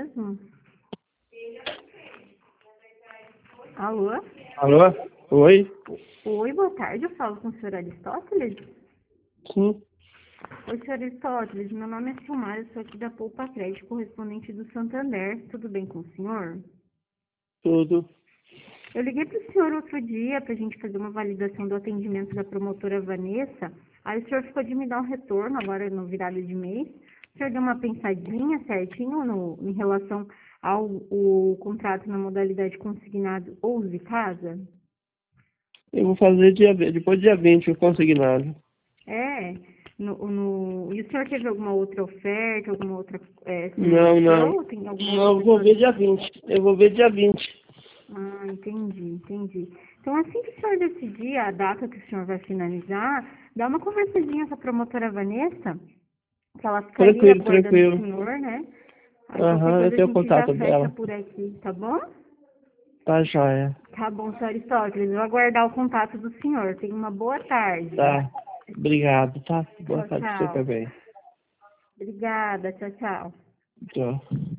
mesmo? Alô? Alô? Oi? Oi, boa tarde, eu falo com o senhor Aristóteles? Sim. Oi, senhor Aristóteles, meu nome é Silmar, eu sou aqui da Poupa Crédito, correspondente do Santander. Tudo bem com o senhor? Tudo. Eu liguei para o senhor outro dia para a gente fazer uma validação do atendimento da promotora Vanessa. Aí o senhor ficou de me dar um retorno agora no virado de mês. O senhor deu uma pensadinha certinho em relação ao o contrato na modalidade consignado ou uso de casa? Eu vou fazer depois do dia 20, eu consignado. É. E o senhor teve alguma outra oferta, alguma outra Não, não. sugestão? Tem alguma outra Não, eu vou pessoa? ver dia 20. Eu vou ver dia 20. Ah, entendi. Então, assim que o senhor decidir a data que o senhor vai finalizar, dá uma conversadinha com a promotora Vanessa, que ela ficaria Tranquilo, aguardando o tranquilo. senhor, né? Aí qualquer Aham, eu coisa a tenho o gente já contato fecha dela. por aqui, tá bom? Tá joia. Tá bom, senhor Aristóteles. Eu vou aguardar o contato do senhor. Tenha uma boa tarde. Tá. Obrigado, tá? Boa Tchau, tarde pra você tchau. também. Obrigada, tchau, tchau. Tchau.